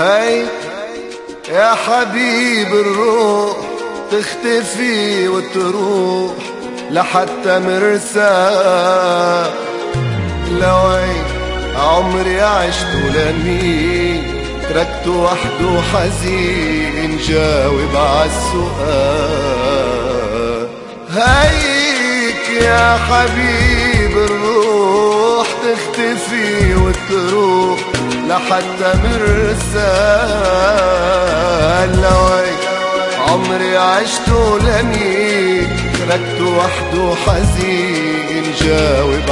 هاي يا حبيب الروح تختفي وتروح لحتى مرسى. لوين عمري عشت لمين تركته وحده حزين جاوب عالسؤال. هيك يا حبيب الروح تختفي وتروح لحتى مرسى. لوين عمري عشته لمين تركته وحده حزين جاوب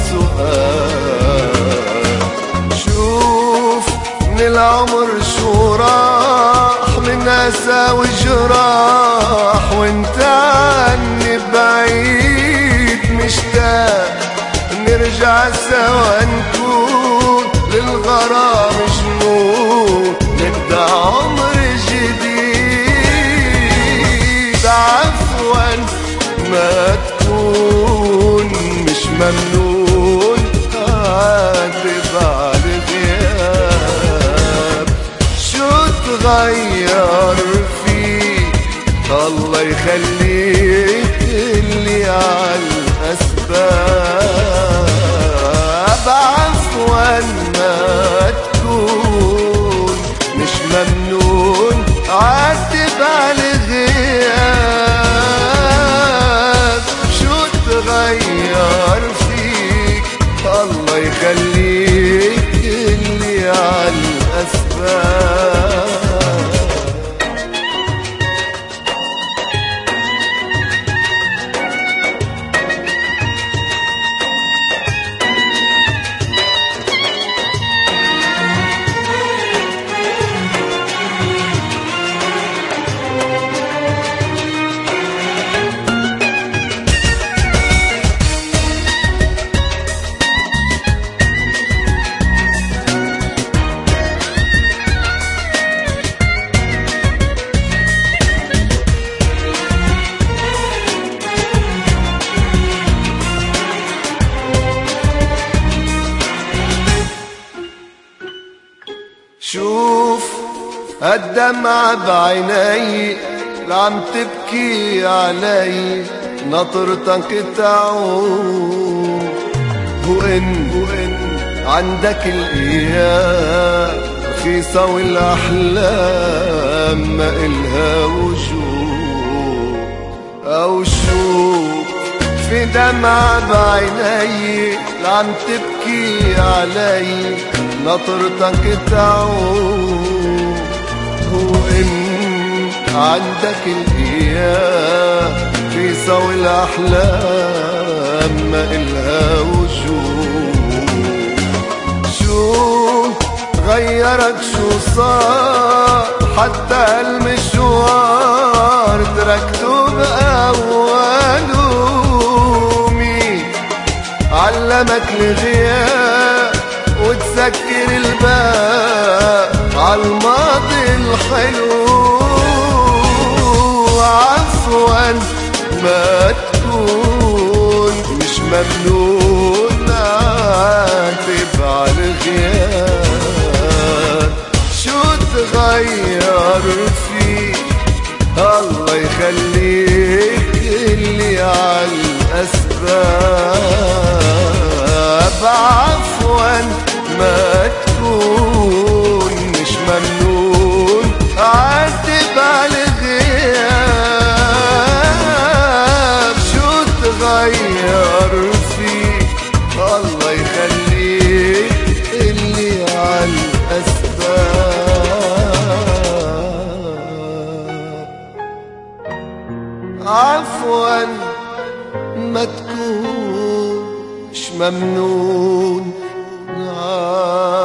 عالسؤال. شوف من العمر شو راح من أسى وجراح وانت عني بعيد مشتاق نرجع سوا نكون للغرام جنون نبدأ عمر جديد. عفوا ما تكون مش ممنون عاتب على الغياب. شو تغير فيك الله يخليك اللي عالأسباب. عفوا ما تكون مش ممنون عاتب على الغياب. شو تغير فيك الله يخليك اللي عالأسباب. شوف الدمعة بعيني لعم تبكي علي نطرتك تعود. وإن عندك الإيام رخيصة والأحلام ما إلها وجود. أو شوف في دمعة بعيني لعم تبكي علي نطرتك تعود. وإن عندك الإيام في سوي الأحلام ما إلها وجود. شو غيرك شو صار حتى المشوار تركته بأوله. مين علمك الغياب وتسكر الباب عالماضي الحلو. عفوا ما تكون مش ممنون عاتب على الغياب. شو تغير فيك الله يخليك اللي عالأسباب. عفوا ما تكون مش ممنون عاتب على الغياب. شو تغير فيك الله يخليك اللي عالأسباب. عفوا ما تكون مش ممنون